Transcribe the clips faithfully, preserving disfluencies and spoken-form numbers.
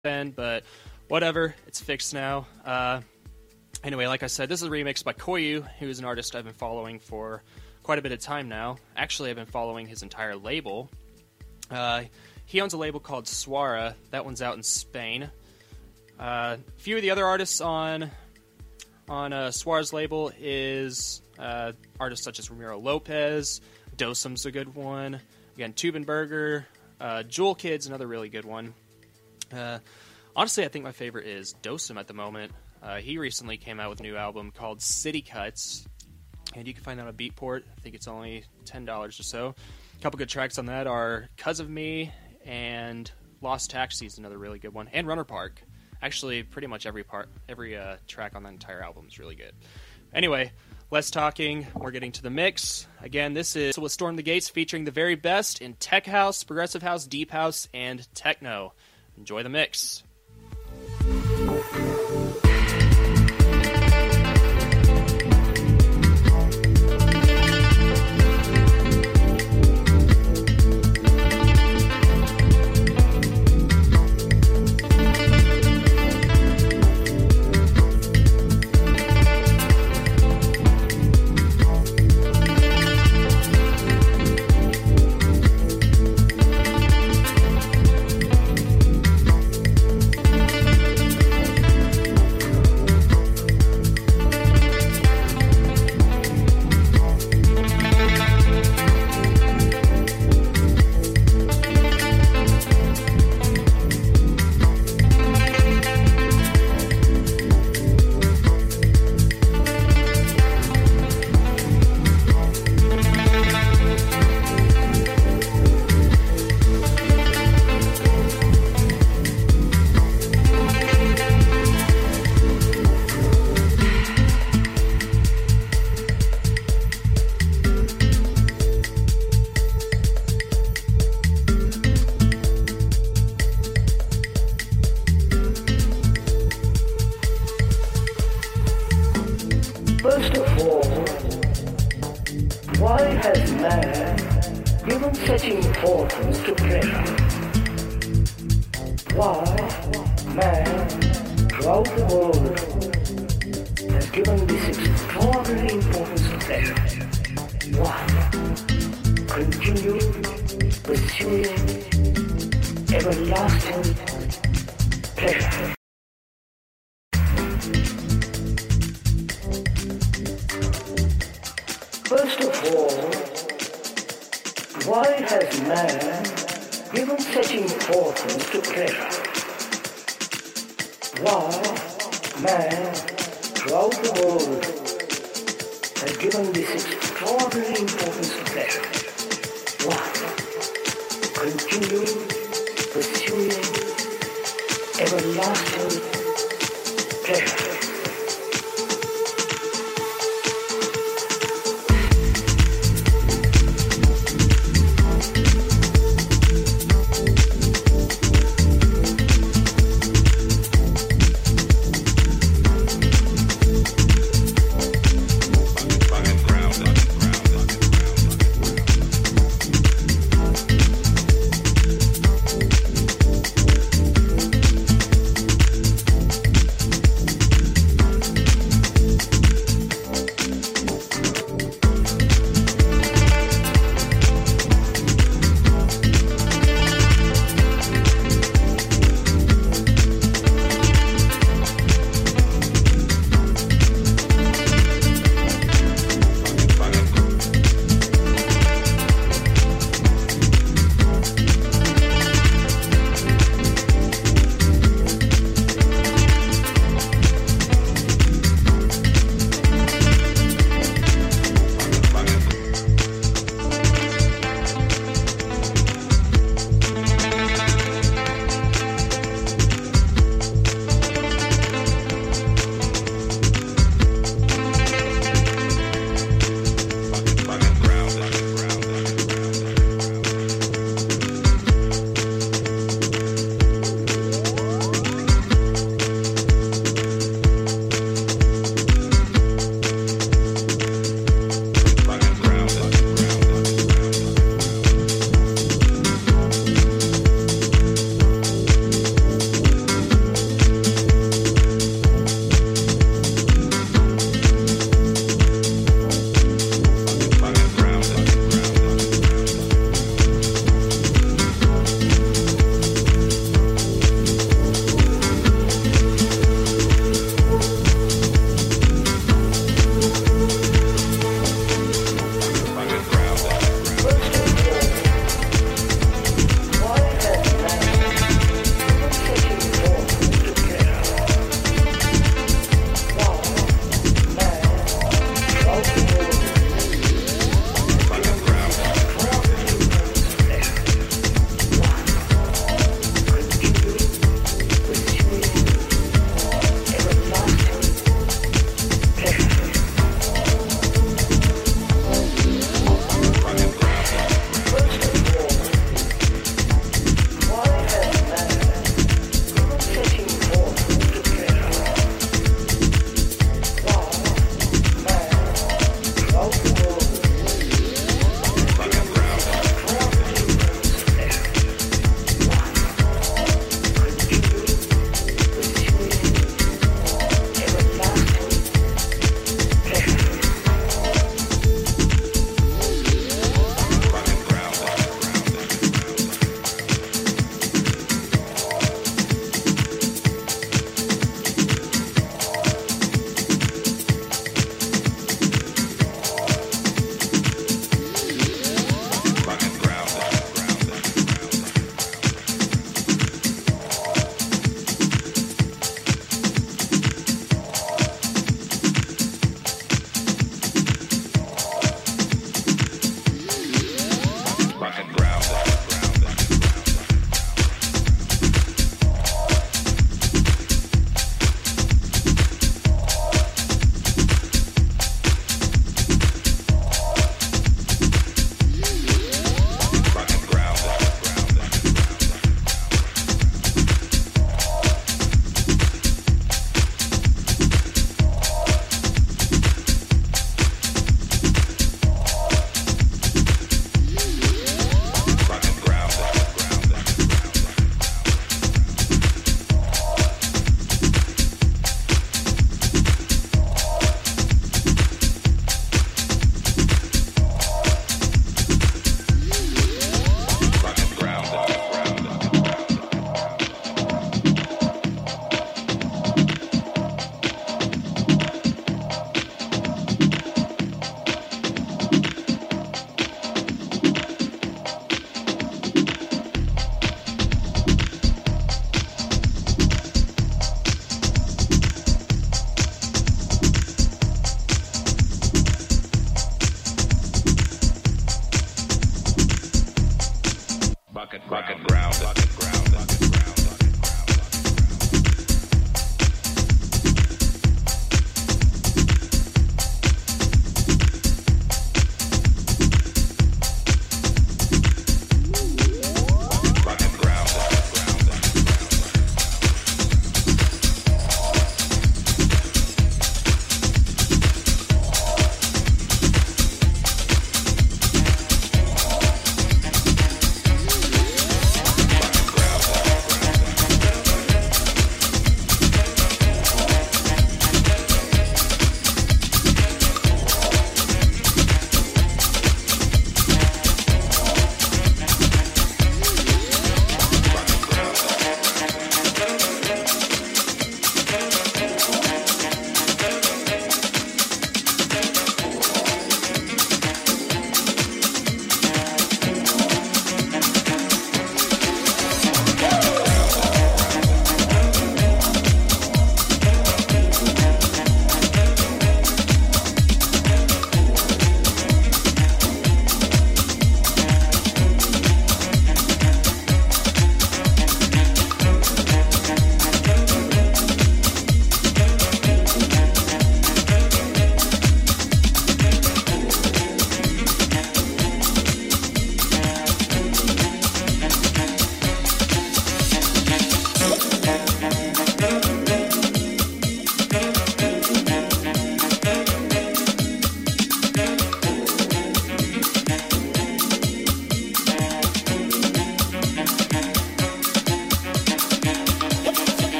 been, but whatever, it's fixed now. Uh, anyway, like I said, this is a remix by Koyu, who is an artist I've been following for quite a bit of time now. Actually, I've been following his entire label. Uh, he owns a label called Suara. That one's out in Spain. Uh, a few of the other artists on on uh, Suara's label is uh, artists such as Ramiro Lopez. Dosem's a good one. Again, Tubenberger. Uh, Jewel Kid's another really good one. Uh, honestly, I think my favorite is Dosem at the moment. Uh, he recently came out with a new album called City Cuts, and you can find that on Beatport. I think it's only ten dollars or so. A couple good tracks on that are "Cuz of Me" and "Lost Taxi" is another really good one, and "Runner Park." Actually, pretty much every part, every uh, track on that entire album is really good. Anyway, less talking. We're getting to the mix. Again, this is with Storm the Gates, featuring the very best in tech house, progressive house, deep house, and techno. Enjoy the mix. First of all, why has man given such importance to pleasure? Why man throughout the world has given this extraordinary importance to pleasure? Why continue pursuing everlasting pleasure? First of all, why has man given such importance to pleasure? Why man throughout the world has given this extraordinary importance to pleasure? Why continue pursuing everlasting pleasure?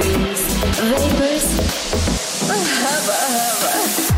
dreams, vapors, hubba hubba.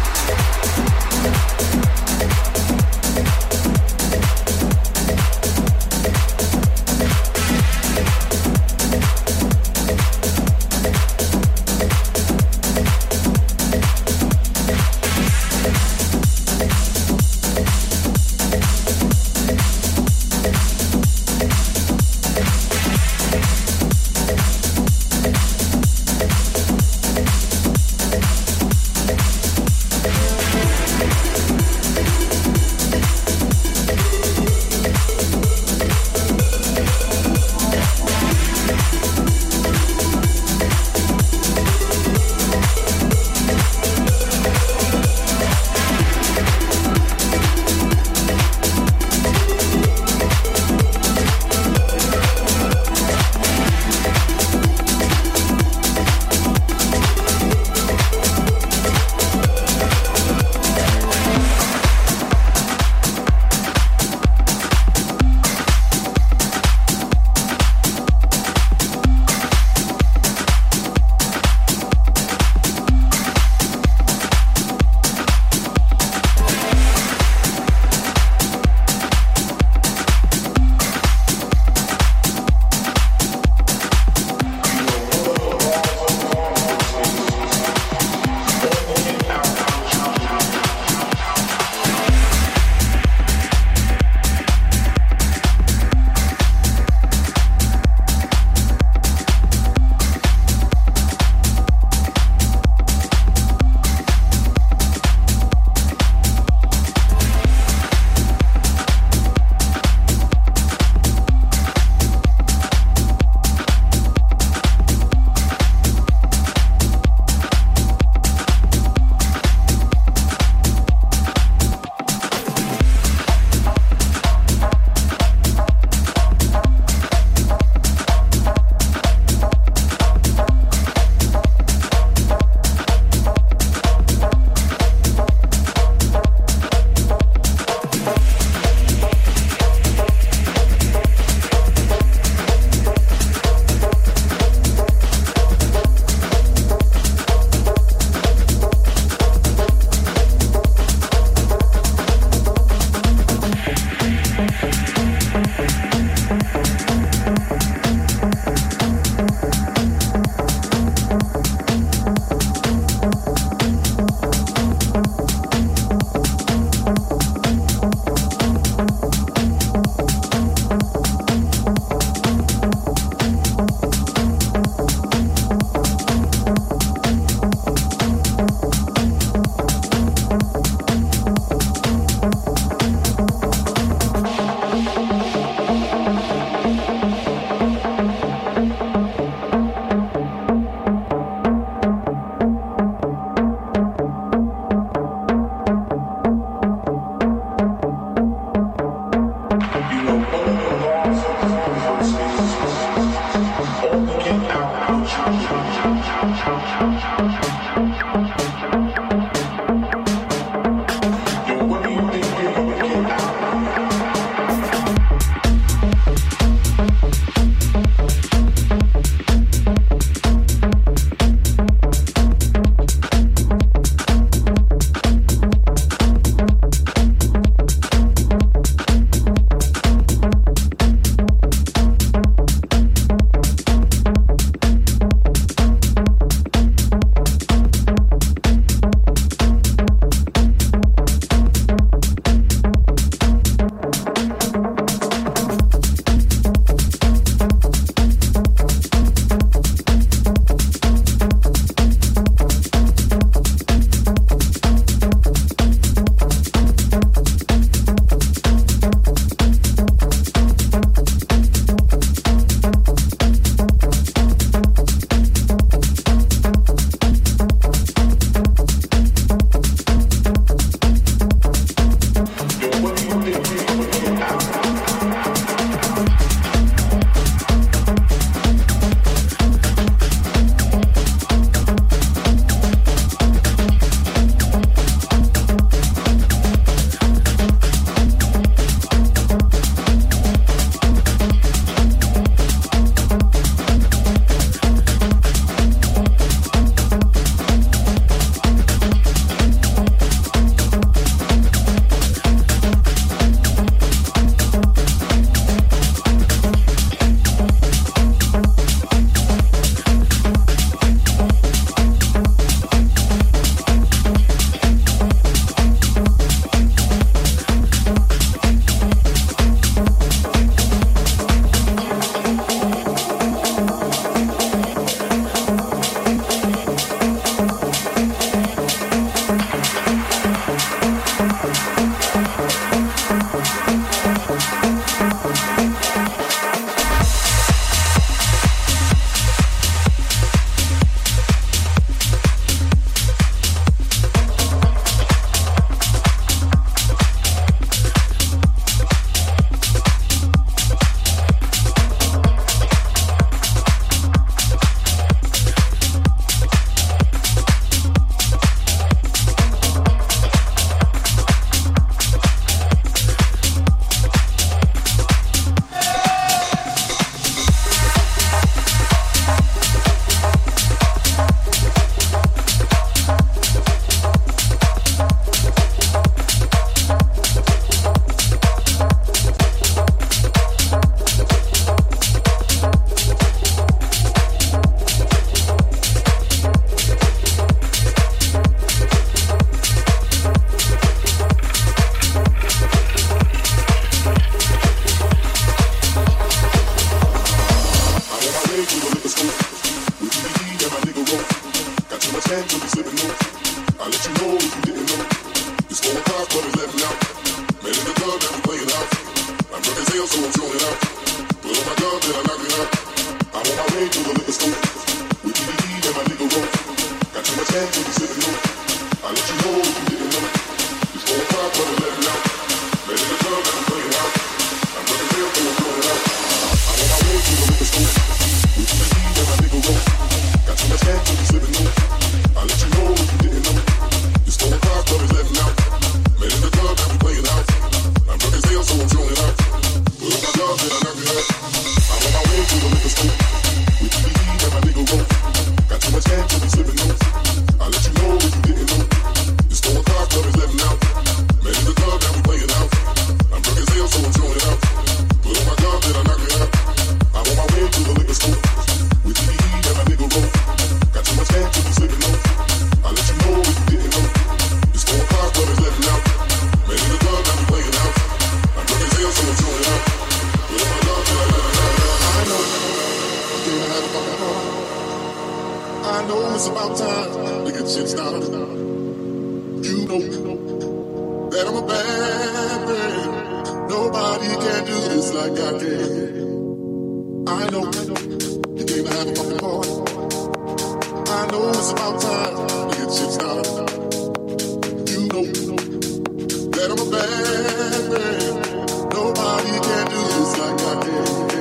ten till we slipping low. I'll let you know if you didn't know. It's four o'clock, but it's eleven out. Man in the club, now we playing out. I'm drunk as hell, so I'm throwing it out. But oh my God, then I knock it out. I'm on my way to the liquor store. With D D D and my nigga roll. Got too much hand till we slipping low. I'll let you know if you didn't know. It's four o'clock, but it's eleven out. Man in the club, now we playing out. I'm drunk as hell, so I'm throwing it out. I'm on my way to the liquor store. With D D D and my nigga roll. Got too much hand till we slipping low. I'll let you know if you didn't know. It's four o'clock, but it's eleven out. Man in the club, now we playing out. I'm drunk as hell, so I'm throwing it out. But oh my God, then I knock it out. I'm on my way to the liquor store. With D D D and my nigga roll. Got too much hand till we slipping low. I'll let you know if you didn't know. It's four o'clock, but it's eleven out. Man in the club, now we playing out. I'm drunk as hell, so I'm throwing it out. But oh my God, then I knock it out. I'm on my way to the liquor store. With D D D and my nigga roll. Got too much hand till we slipping low. I'll let you know if you didn't know. It's four o'clock, but it's eleven out. Man in the club, now we playing out. I'm drunk as hell, so I'm throwing it out. But oh my God, then I knock it out. I know you can't have a fucking heart. I know it's about time to get shit started. You know that I'm a bad man. Nobody can do this like I can. I know you can't have a fucking heart. I know it's about time to get shit started. You know that I'm a bad man. Nobody can do this like I can.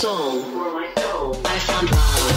soul, I found love.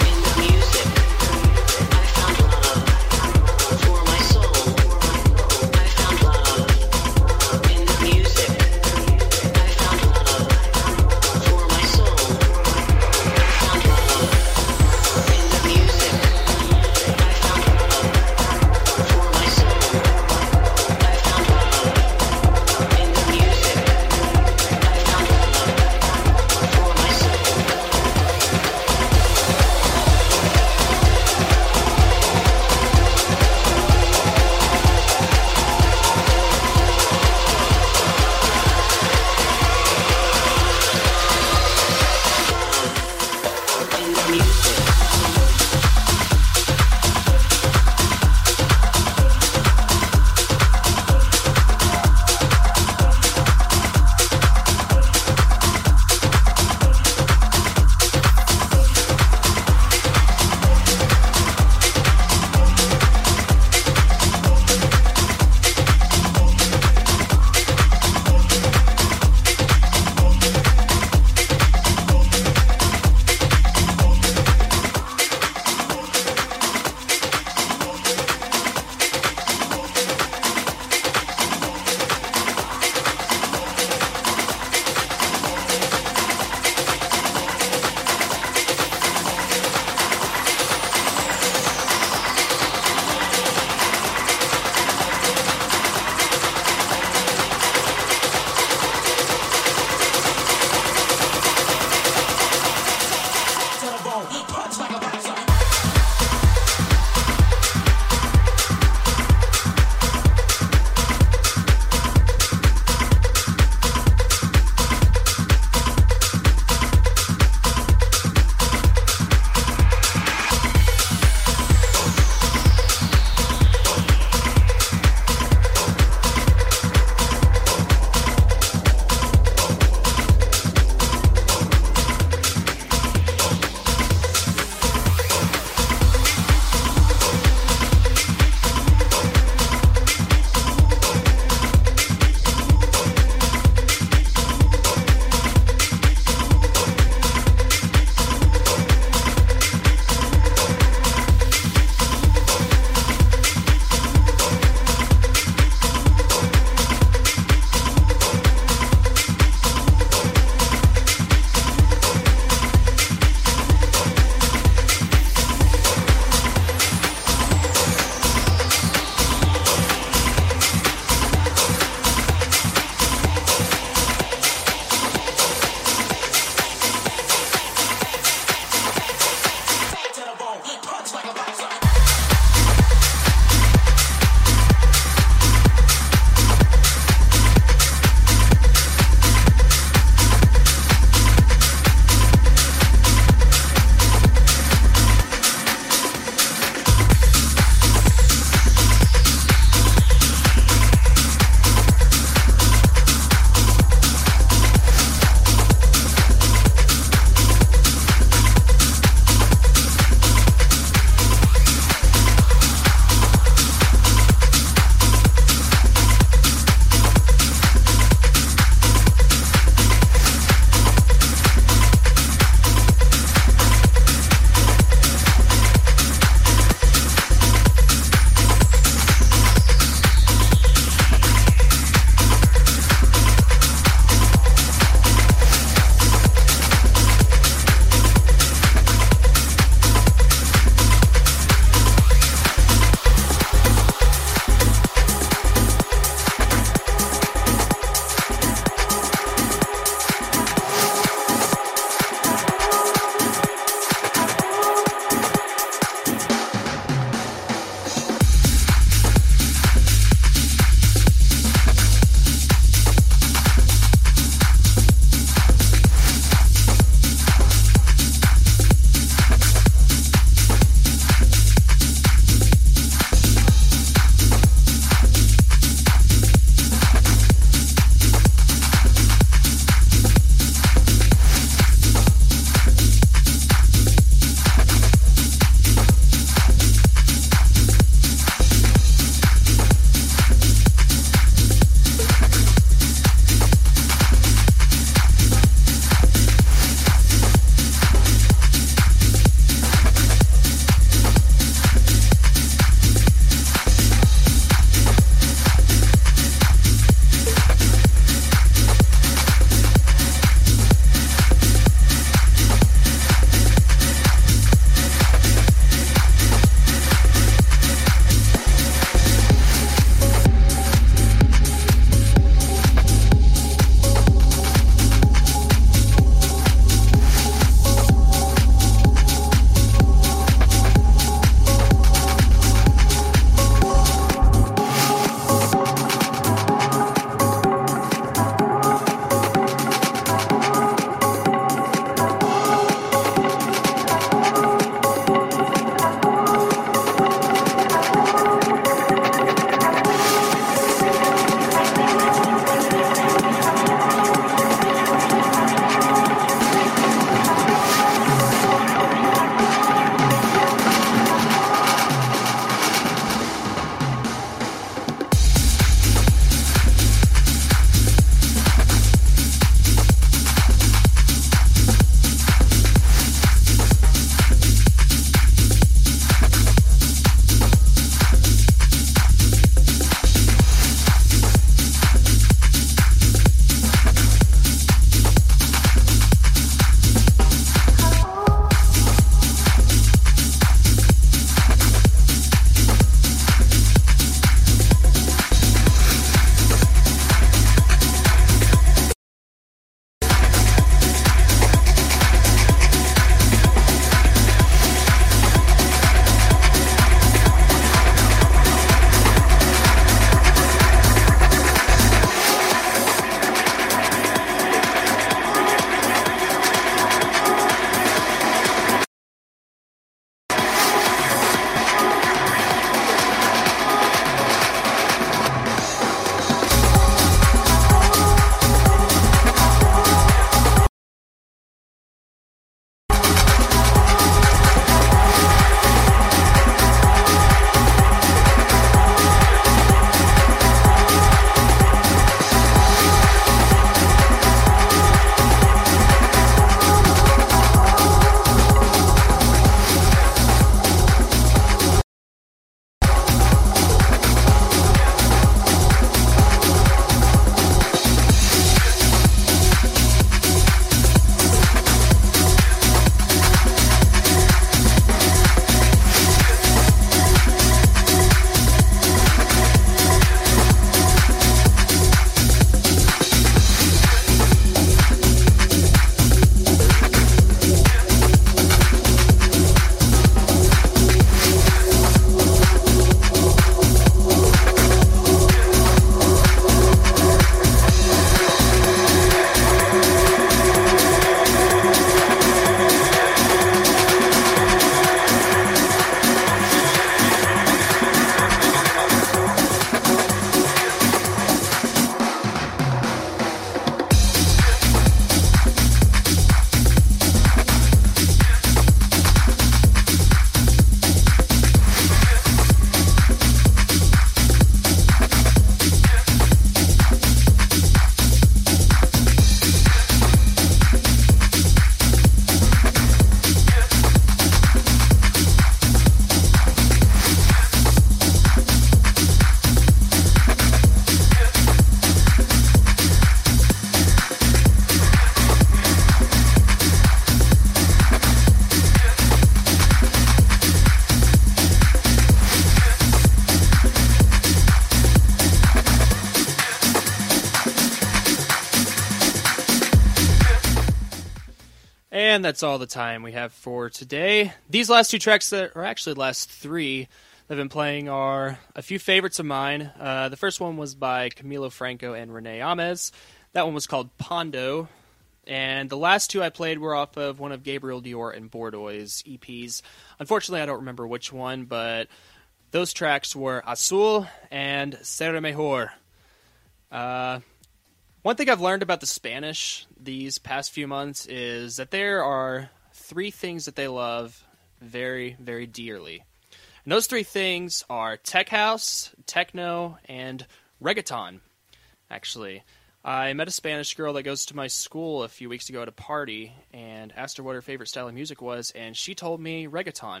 And that's all the time we have for today. These last two tracks, that are actually the last three that I've been playing, are a few favorites of mine. Uh, the first one was by Camilo Franco and Rene Ames. That one was called Pondo. And the last two I played were off of one of Gabriel Dior and Bordeaux's E Ps. Unfortunately, I don't remember which one, but those tracks were Azul and Ser Mejor. Uh, one thing I've learned about the Spanish these past few months is that there are three things that they love very, very dearly. And those three things are tech house, techno, and reggaeton, actually. I met a Spanish girl that goes to my school a few weeks ago at a party and asked her what her favorite style of music was, and she told me reggaeton.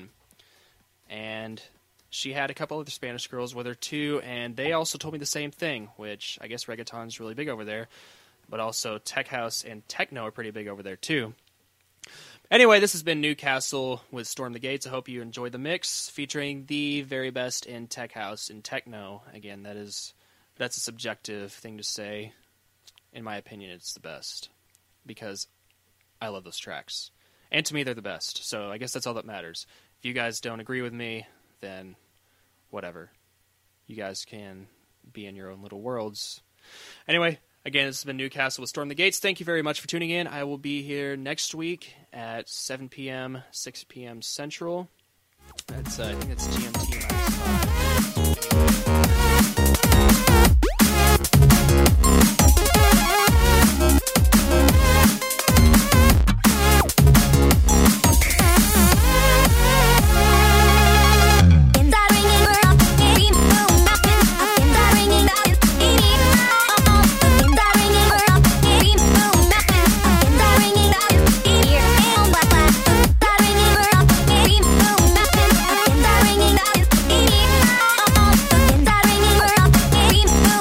And she had a couple other Spanish girls with her too, and they also told me the same thing, which I guess reggaeton's really big over there, but also tech house and techno are pretty big over there too. Anyway, this has been Newcastle with Storm the Gates. I hope you enjoyed the mix, featuring the very best in tech house and techno. Again, that is that's a subjective thing to say. In my opinion, it's the best, because I love those tracks. And to me, they're the best, so I guess that's all that matters. If you guys don't agree with me, then whatever. You guys can be in your own little worlds. Anyway, again, this has been Newcastle with Storm the Gates. Thank you very much for tuning in. I will be here next week at seven p.m., six p.m. Central. That's, uh, I think that's G M T minus five. Ring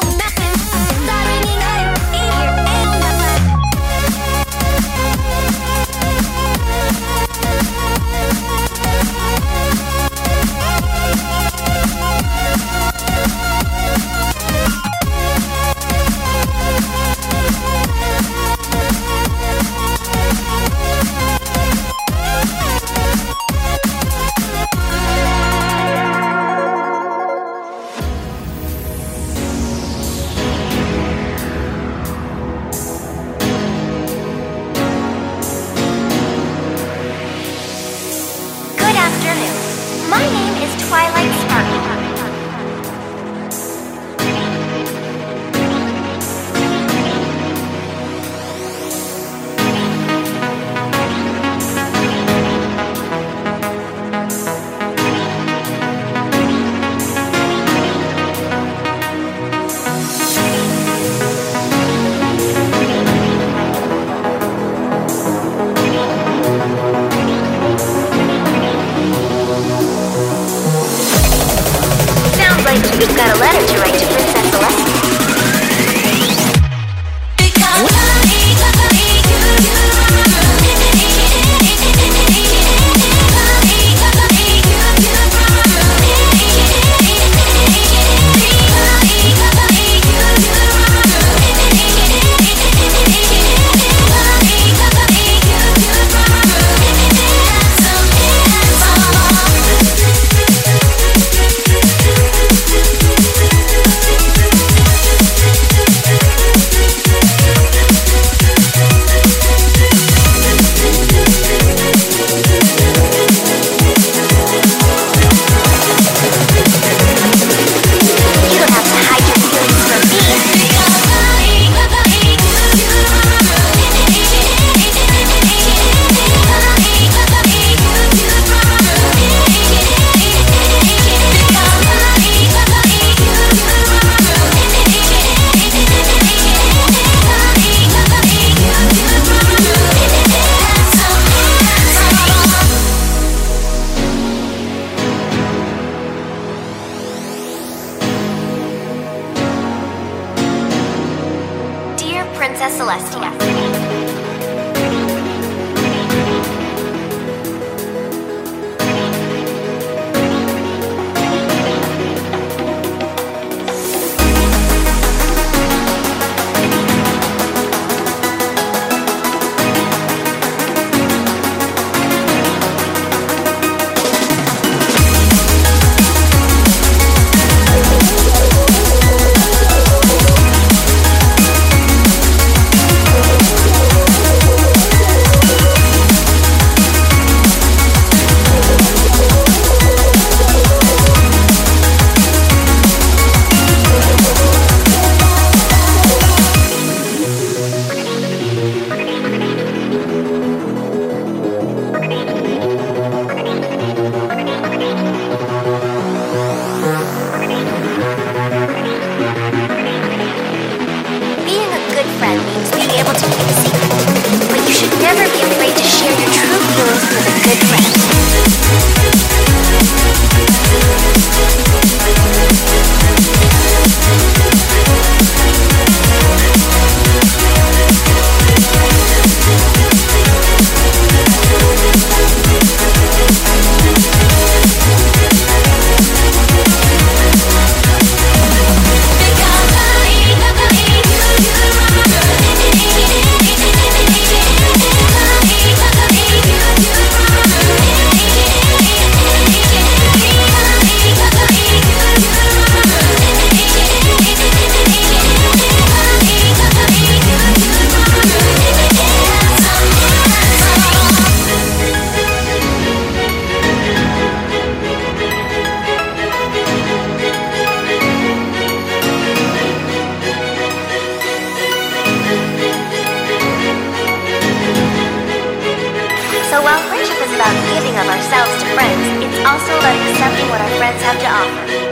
ourselves to friends, it's also about accepting what our friends have to offer.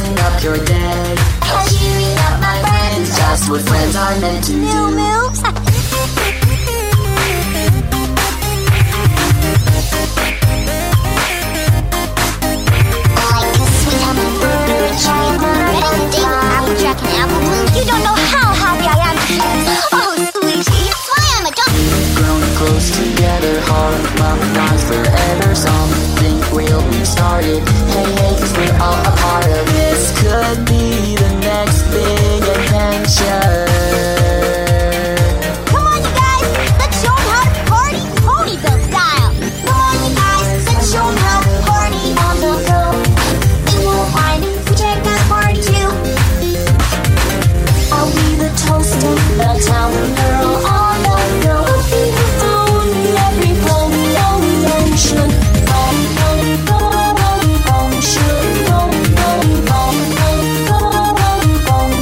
Your day. Cheering up my friends, just what friends are meant to do. New moves?